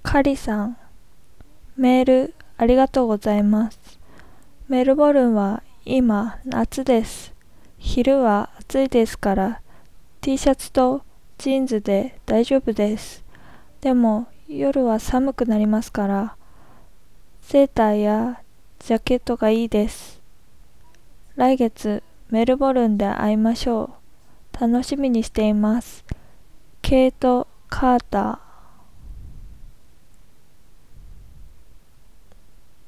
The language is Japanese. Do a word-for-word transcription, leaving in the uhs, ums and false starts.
カリさん、メールありがとうございます。メルボルンは今夏です。昼は暑いですから T シャツとジーンズで大丈夫です。でも夜は寒くなりますからセーターやジャケットがいいです。来月メルボルンで会いましょう。楽しみにしています。ケイト・カーター